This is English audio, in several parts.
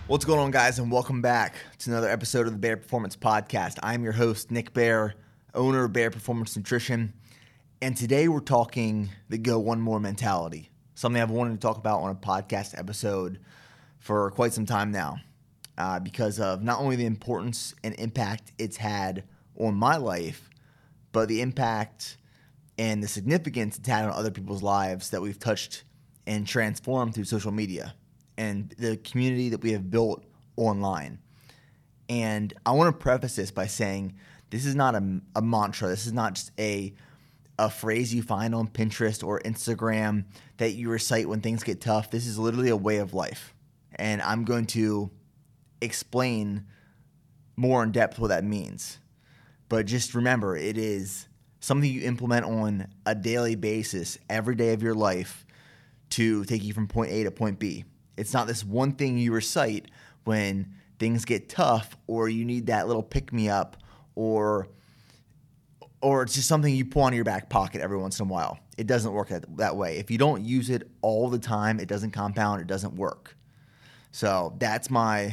What's going on, guys, and welcome back to another episode of the Bear Performance Podcast. I'm your host, Nick Bear, owner of Bear Performance Nutrition, and today we're talking the Go One More mentality, something I've wanted to talk about on a podcast episode for quite some time now because of not only the importance and impact it's had on my life, but the impact and the significance it's had on other people's lives that we've touched and transformed through social media and the community that we have built online. And I want to preface this by saying this is not a mantra. This is not just a phrase you find on Pinterest or Instagram that you recite when things get tough. This is literally a way of life. And I'm going to explain more in depth what that means. But just remember, it is something you implement on a daily basis, every day of your life, to take you from point A to point B. It's not this one thing you recite when things get tough or you need that little pick-me-up or it's just something you pull out of your back pocket every once in a while. It doesn't work that way. If you don't use it all the time, it doesn't compound, it doesn't work. So that's that's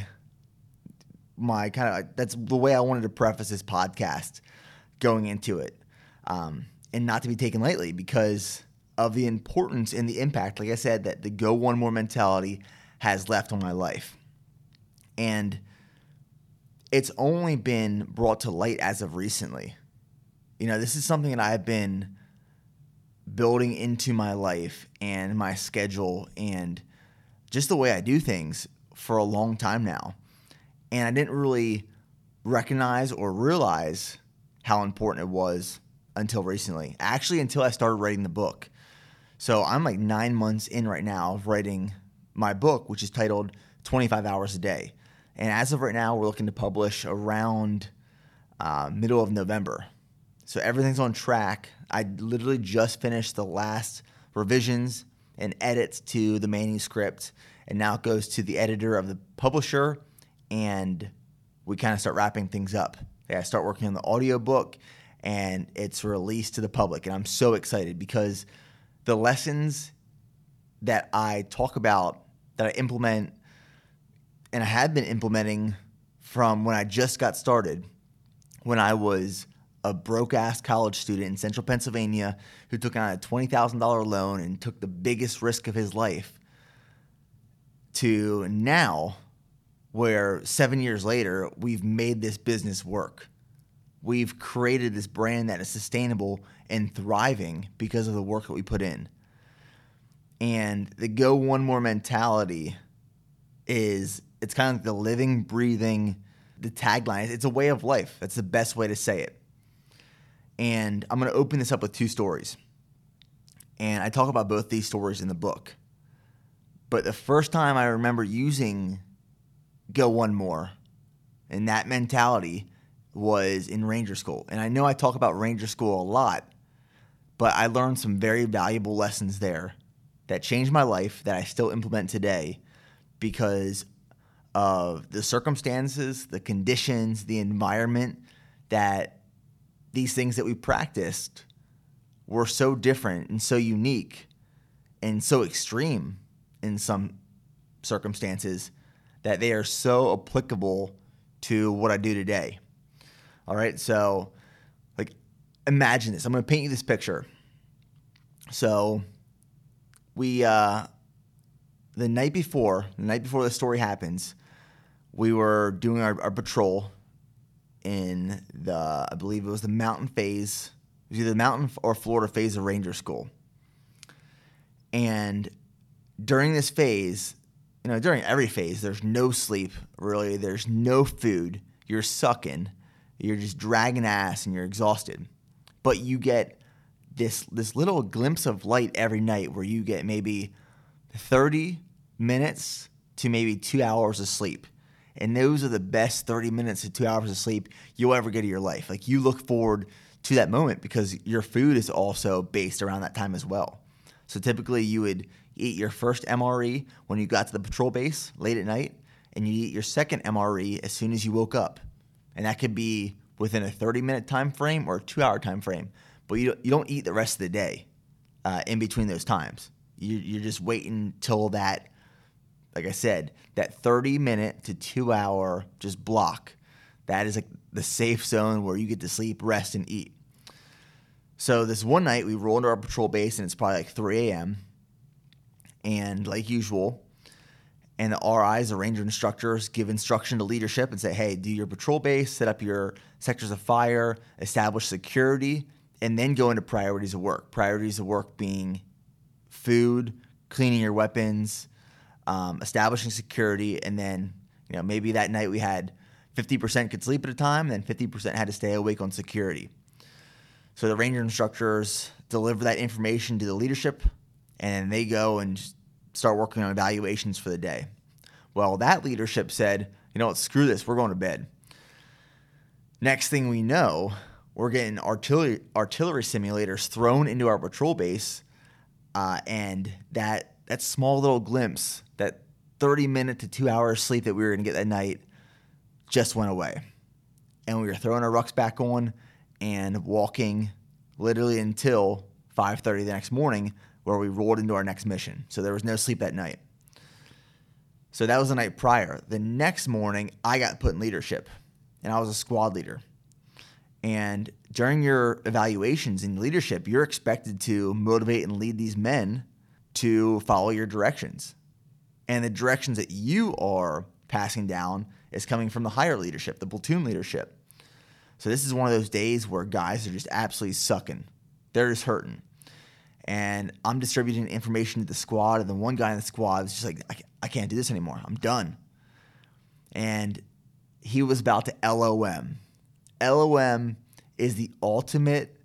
the way I wanted to preface this podcast going into it. And not to be taken lightly because of the importance and the impact, like I said, that the Go One More mentality has left on my life. And it's only been brought to light as of recently. You know, this is something that I've been building into my life and my schedule and just the way I do things for a long time now. And I didn't really recognize or realize how important it was until recently. Actually, until I started writing the book. So I'm like 9 months in right now of writing my book, which is titled 25 Hours a Day. And as of right now, we're looking to publish around middle of November. So everything's on track. I literally just finished the last revisions and edits to the manuscript, and now it goes to the editor of the publisher, and we kind of start wrapping things up. I start working on the audiobook, and it's released to the public. And I'm so excited because the lessons that I talk about, that I implement, and I had been implementing from when I just got started, when I was a broke-ass college student in central Pennsylvania who took on a $20,000 loan and took the biggest risk of his life, to now where 7 years later, we've made this business work. We've created this brand that is sustainable and thriving because of the work that we put in. And the Go One More mentality it's kind of like the living, breathing, the tagline. It's a way of life. That's the best way to say it. And I'm going to open this up with two stories. And I talk about both these stories in the book. But the first time I remember using Go One More and that mentality was in Ranger School. And I know I talk about Ranger School a lot, but I learned some very valuable lessons there that changed my life that I still implement today because of the circumstances, the conditions, the environment, that these things that we practiced were so different and so unique and so extreme in some circumstances that they are so applicable to what I do today. All right, so like imagine this. I'm going to paint you this picture. So we the night before the story happens, we were doing our patrol in I believe it was the mountain phase. It was either the mountain or Florida phase of Ranger School. And during this phase, during every phase, there's no sleep, really. There's no food. You're sucking. You're just dragging ass and you're exhausted. But you get this little glimpse of light every night where you get maybe 30 minutes to maybe 2 hours of sleep. And those are the best 30 minutes to 2 hours of sleep you'll ever get in your life. Like, you look forward to that moment because your food is also based around that time as well. So typically you would eat your first MRE when you got to the patrol base late at night, and you eat your second MRE as soon as you woke up. And that could be within a 30-minute time frame or a 2-hour time frame. But you don't eat the rest of the day in between those times. You're just waiting till that like I said, that 30-minute to 2-hour just block, that is like the safe zone where you get to sleep, rest, and eat. So this one night we roll into our patrol base and it's probably like 3 a.m. And like usual, and the RIs, the ranger instructors, give instruction to leadership and say, hey, do your patrol base, set up your sectors of fire, establish security, and then go into priorities of work. Priorities of work being food, cleaning your weapons, establishing security, and then maybe that night we had 50% could sleep at a time, and then 50% had to stay awake on security. So the ranger instructors deliver that information to the leadership, and they go and just start working on evaluations for the day. Well, that leadership said, you know what, screw this, we're going to bed. Next thing we know, we're getting artillery simulators thrown into our patrol base, and that small little glimpse, that 30-minute to 2-hour sleep that we were going to get that night just went away. And we were throwing our rucks back on and walking literally until 5:30 the next morning, where we rolled into our next mission. So there was no sleep that night. So that was the night prior. The next morning, I got put in leadership, and I was a squad leader. And during your evaluations in leadership, you're expected to motivate and lead these men to follow your directions. And the directions that you are passing down is coming from the higher leadership, the platoon leadership. So this is one of those days where guys are just absolutely sucking. They're just hurting. And I'm distributing information to the squad, and then one guy in the squad was just like, I can't do this anymore. I'm done. And he was about to LOM. LOM is the ultimate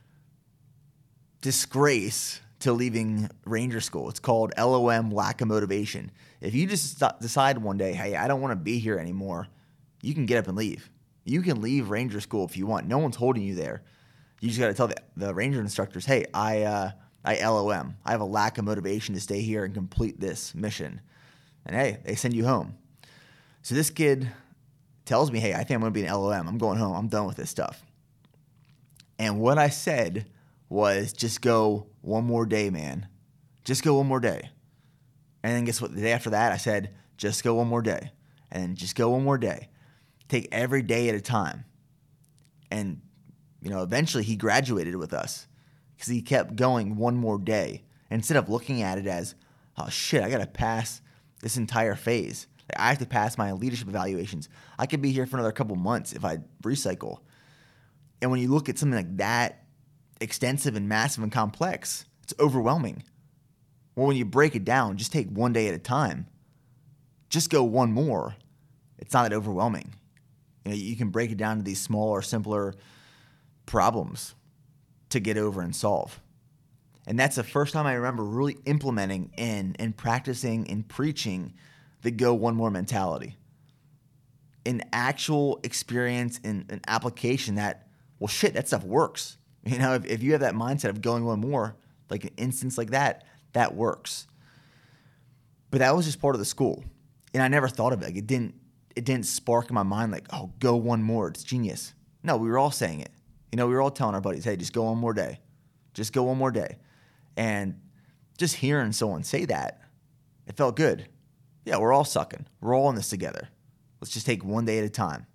disgrace to leaving Ranger School. It's called LOM, lack of motivation. If you just decide one day, hey, I don't want to be here anymore, you can get up and leave. You can leave Ranger School if you want. No one's holding you there. You just got to tell the Ranger instructors, hey, I LOM. I have a lack of motivation to stay here and complete this mission. And hey, they send you home. So this kid tells me, hey, I think I'm going to be an LOM. I'm going home. I'm done with this stuff. And what I said was, just go one more day, man. Just go one more day. And then guess what? The day after that, I said, just go one more day. And then just go one more day. Take every day at a time. And, eventually he graduated with us because he kept going one more day. And instead of looking at it as, oh, shit, I got to pass this entire phase. I have to pass my leadership evaluations. I could be here for another couple months if I recycle. And when you look at something like that extensive and massive and complex, it's overwhelming. Well, when you break it down, just take one day at a time. Just go one more. It's not that overwhelming. You can break it down to these smaller, simpler problems to get over and solve. And that's the first time I remember really implementing and practicing and preaching the go one more mentality. An actual experience and an application that, well, shit, that stuff works. If you have that mindset of going one more, like an instance like that, that works. But that was just part of the school. And I never thought of it. Like it didn't spark in my mind like, oh, go one more. It's genius. No, we were all saying it. We were all telling our buddies, hey, just go one more day. Just go one more day. And just hearing someone say that, it felt good. Yeah, we're all sucking. We're all in this together. Let's just take one day at a time.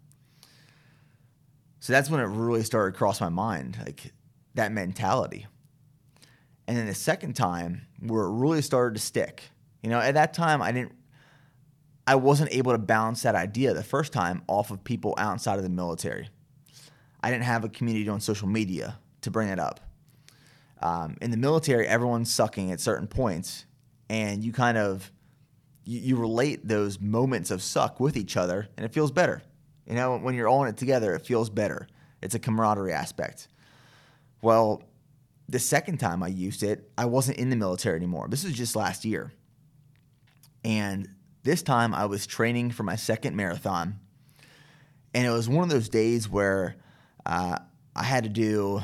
So that's when it really started to cross my mind, like that mentality. And then the second time where it really started to stick, at that time I wasn't able to bounce that idea the first time off of people outside of the military. I didn't have a community on social media to bring it up. In the military, everyone's sucking at certain points, and you kind of you relate those moments of suck with each other, and it feels better. When you're all in it together, it feels better. It's a camaraderie aspect. Well, the second time I used it, I wasn't in the military anymore. This was just last year. And this time I was training for my second marathon. And it was one of those days where I had to do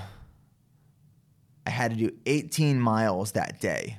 18 miles that day.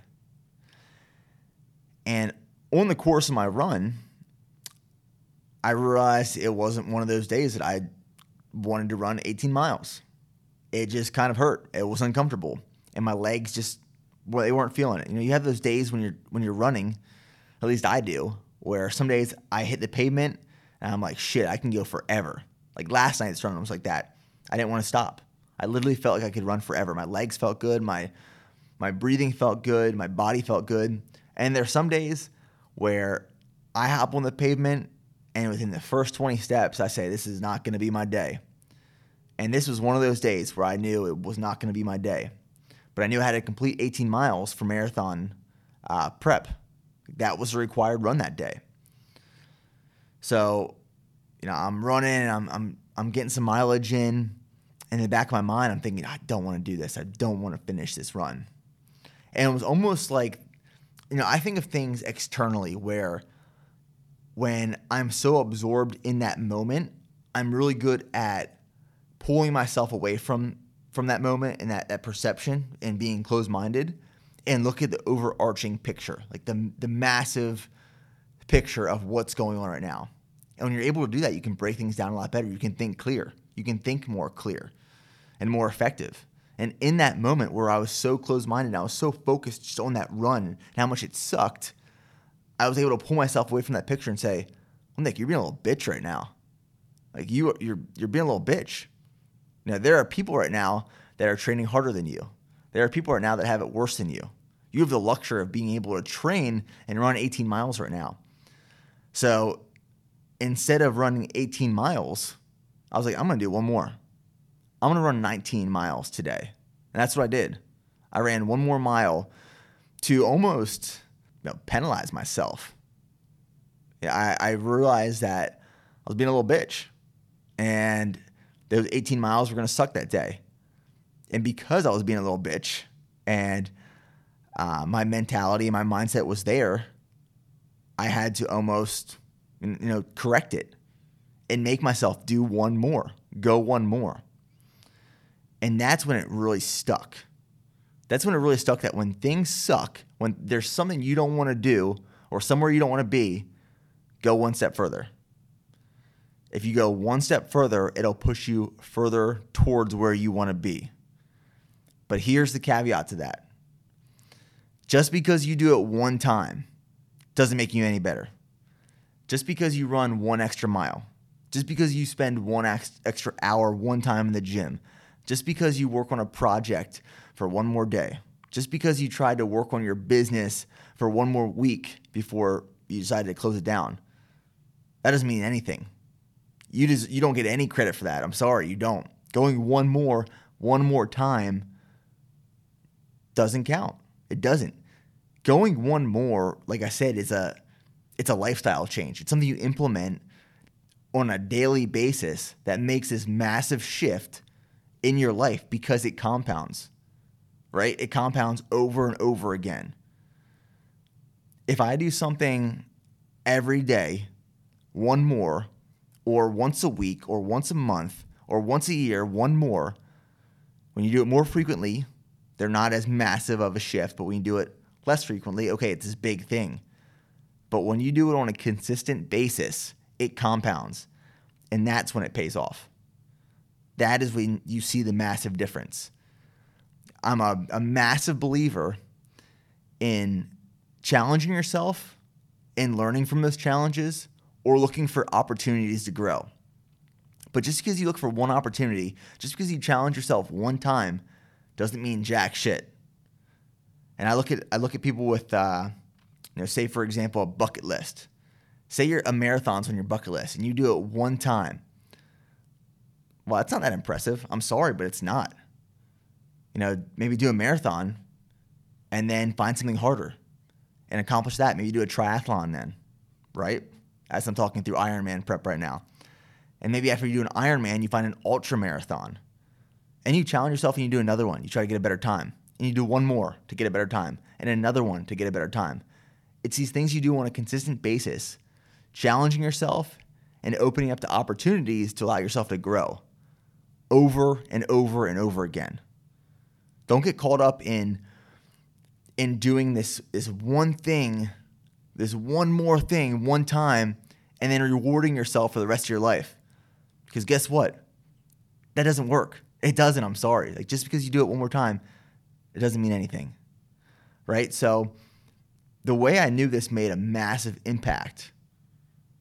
And on the course of my run, I realized it wasn't one of those days that I wanted to run 18 miles. It just kind of hurt. It was uncomfortable. And my legs they weren't feeling it. You have those days when you're running, at least I do, where some days I hit the pavement and I'm like, shit, I can go forever. Like last night's run was like that. I didn't want to stop. I literally felt like I could run forever. My legs felt good. My breathing felt good. My body felt good. And there's some days where I hop on the pavement and within the first 20 steps, I say, this is not going to be my day. And this was one of those days where I knew it was not going to be my day. But I knew I had to complete 18 miles for marathon prep. That was a required run that day. So, I'm running and I'm getting some mileage in. And in the back of my mind, I'm thinking, I don't want to do this. I don't want to finish this run. And it was almost like, I think of things externally where when I'm so absorbed in that moment, I'm really good at pulling myself away from that moment and that perception and being closed-minded and look at the overarching picture, like the massive picture of what's going on right now. And when you're able to do that, you can break things down a lot better. You can think clear. You can think more clear and more effective. And in that moment where I was so closed-minded, I was so focused just on that run and how much it sucked, I was able to pull myself away from that picture and say, well, Nick, you're being a little bitch right now. Like you're being a little bitch. There are people right now that are training harder than you. There are people right now that have it worse than you. You have the luxury of being able to train and run 18 miles right now. So instead of running 18 miles, I was like, I'm going to do one more. I'm going to run 19 miles today. And that's what I did. I ran one more mile to almost penalize myself. I realized that I was being a little bitch. And those 18 miles were going to suck that day. And because I was being a little bitch and my mentality and my mindset was there, I had to almost, correct it and make myself do one more, go one more. And that's when it really stuck. That's when it really stuck, that when things suck, when there's something you don't want to do or somewhere you don't want to be, go one step further. If you go one step further, it'll push you further towards where you want to be. But here's the caveat to that. Just because you do it one time doesn't make you any better. Just because you run one extra mile, just because you spend one extra hour one time in the gym, just because you work on a project for one more day, just because you tried to work on your business for one more week before you decided to close it down, that doesn't mean anything. You don't get any credit for that. I'm sorry, you don't. Going one more time doesn't count. It doesn't. Going one more, like I said, it's a lifestyle change. It's something you implement on a daily basis that makes this massive shift in your life because it compounds, right? It compounds over and over again. If I do something every day, one more, or once a week, or once a month, or once a year, one more, when you do it more frequently, they're not as massive of a shift, but when you do it less frequently, okay, it's this big thing. But when you do it on a consistent basis, it compounds, and that's when it pays off. That is when you see the massive difference. I'm a massive believer in challenging yourself and learning from those challenges or looking for opportunities to grow. But just because you look for one opportunity, just because you challenge yourself one time, doesn't mean jack shit. And I look at people with, say for example, a bucket list. Say you're a marathon's on your bucket list and you do it one time. Well, that's not that impressive. I'm sorry, but it's not. Maybe do a marathon and then find something harder and accomplish that. Maybe do a triathlon then, right? As I'm talking through Ironman prep right now. And maybe after you do an Ironman, you find an ultra marathon. And you challenge yourself and you do another one. You try to get a better time. And you do one more to get a better time. And another one to get a better time. It's these things you do on a consistent basis, challenging yourself and opening up the opportunities to allow yourself to grow over and over and over again. Don't get caught up in doing this one thing, this one more thing, one time, and then rewarding yourself for the rest of your life. Because guess what? That doesn't work. It doesn't, I'm sorry. Like just because you do it one more time, it doesn't mean anything. Right? So the way I knew this made a massive impact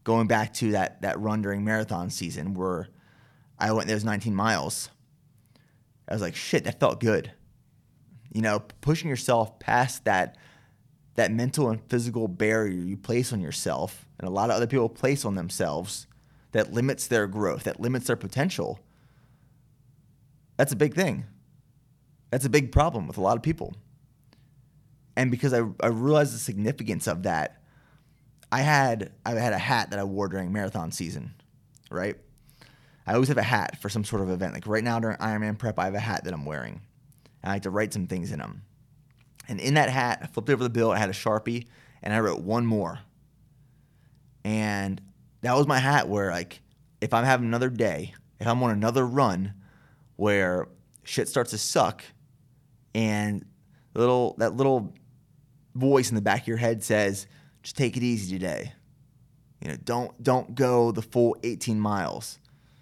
going back to that run during marathon season where I went those 19 miles, I was like, shit, that felt good. Pushing yourself past that mental and physical barrier you place on yourself and a lot of other people place on themselves that limits their growth, that limits their potential. That's a big thing. That's a big problem with a lot of people. And because I realized the significance of that, I had a hat that I wore during marathon season, right? I always have a hat for some sort of event. Like right now during Ironman prep, I have a hat that I'm wearing. And I like to write some things in them. And in that hat, I flipped over the bill, I had a Sharpie, and I wrote one more. And that was my hat where, like, if I'm having another day, if I'm on another run where shit starts to suck and that little voice in the back of your head says, just take it easy today. Don't go the full 18 miles.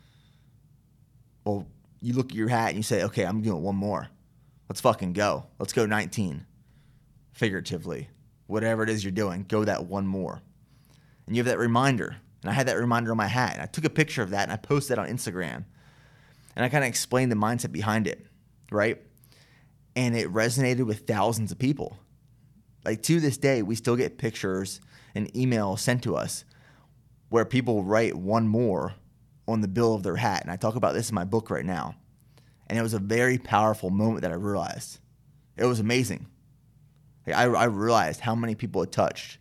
Well, you look at your hat and you say, okay, I'm doing one more. Let's fucking go. Let's go 19. Figuratively. Whatever it is you're doing, go that one more. And you have that reminder. And I had that reminder on my hat. And I took a picture of that and I posted it on Instagram. And I kind of explained the mindset behind it, right? And it resonated with thousands of people. Like to this day, we still get pictures and emails sent to us where people write one more on the bill of their hat. And I talk about this in my book right now. And it was a very powerful moment that I realized. It was amazing. I realized how many people it touched.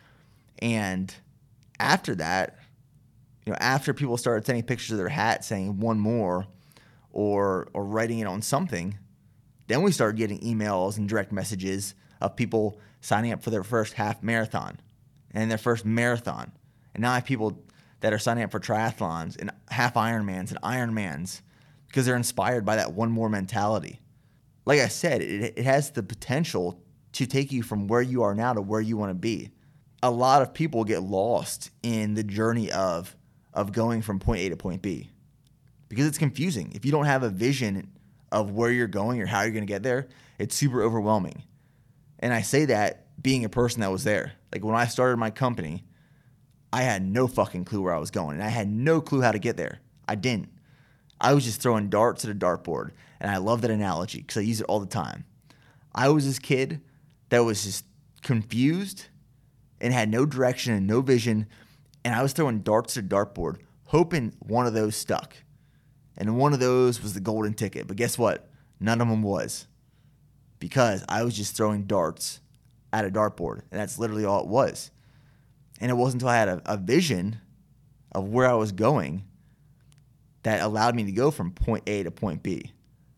And after that, after people started sending pictures of their hat saying one more or writing it on something, then we started getting emails and direct messages of people signing up for their first half marathon and their first marathon. And now I have people that are signing up for triathlons and half Ironmans and Ironmans because they're inspired by that one more mentality. Like I said, it has the potential to take you from where you are now to where you want to be. A lot of people get lost in the journey of going from point A to point B because it's confusing. If you don't have a vision of where you're going or how you're going to get there, it's super overwhelming. And I say that being a person that was there. Like when I started my company, I had no fucking clue where I was going, and I had no clue how to get there. I didn't. I was just throwing darts at a dartboard, and I love that analogy because I use it all the time. I was this kid that was just confused and had no direction and no vision, and I was throwing darts at a dartboard, hoping one of those stuck. And one of those was the golden ticket. But guess what? None of them was, because I was just throwing darts at a dartboard, and that's literally all it was. And it wasn't until I had a vision of where I was going that allowed me to go from point A to point B.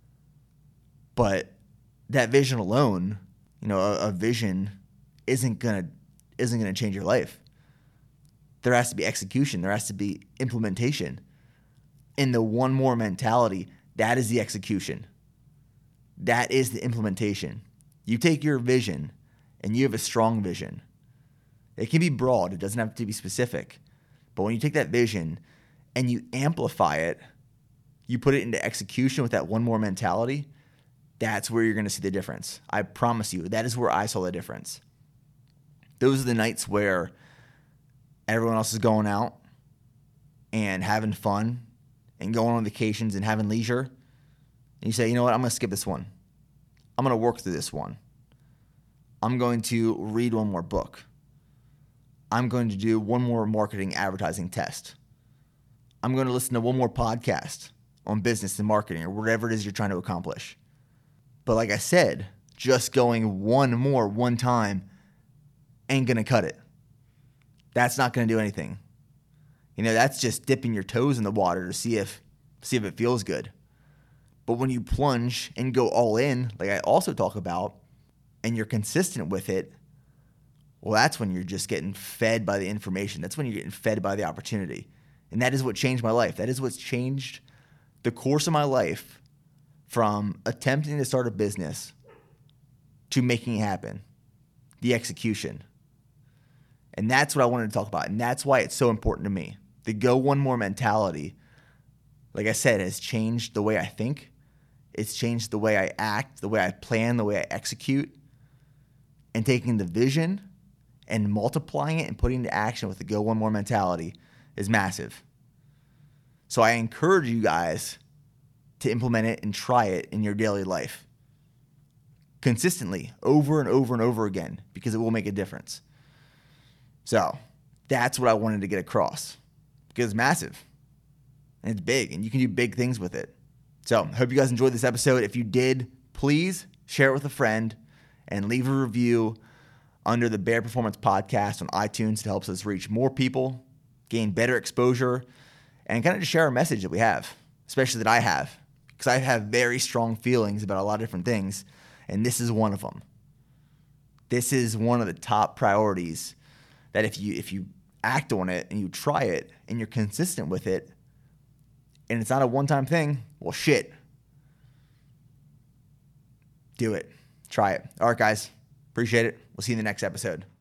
But that vision alone, a vision isn't gonna change your life. There has to be execution. There has to be implementation. And the one more mentality, that is the execution. That is the implementation. You take your vision and you have a strong vision. It can be broad. It doesn't have to be specific. But when you take that vision and you amplify it, you put it into execution with that one more mentality, that's where you're going to see the difference. I promise you, that is where I saw the difference. Those are the nights where everyone else is going out and having fun and going on vacations and having leisure. And you say, you know what, I'm going to skip this one. I'm going to work through this one. I'm going to read one more book. I'm going to do one more marketing advertising test. I'm going to listen to one more podcast on business and marketing or whatever it is you're trying to accomplish. But like I said, just going one more one time ain't going to cut it. That's not going to do anything. That's just dipping your toes in the water to see if it feels good. But when you plunge and go all in, like I also talk about, and you're consistent with it, well, that's when you're just getting fed by the information. That's when you're getting fed by the opportunity. And that is what changed my life. That is what's changed the course of my life from attempting to start a business to making it happen, the execution. And that's what I wanted to talk about. And that's why it's so important to me. The go one more mentality, like I said, has changed the way I think. It's changed the way I act, the way I plan, the way I execute. And taking the vision and multiplying it and putting it into action with the go one more mentality is massive. So I encourage you guys to implement it and try it in your daily life consistently over and over and over again, because it will make a difference. So that's what I wanted to get across, because it's massive and it's big and you can do big things with it. So I hope you guys enjoyed this episode. If you did, please share it with a friend and leave a review under the Bare Performance Podcast on iTunes. It helps us reach more people, gain better exposure, and kind of just share a message that we have, especially that I have, because I have very strong feelings about a lot of different things, and this is one of them. This is one of the top priorities that if you act on it and you try it and you're consistent with it, and it's not a one-time thing, well, shit. Do it. Try it. All right, guys. Appreciate it. We'll see you in the next episode.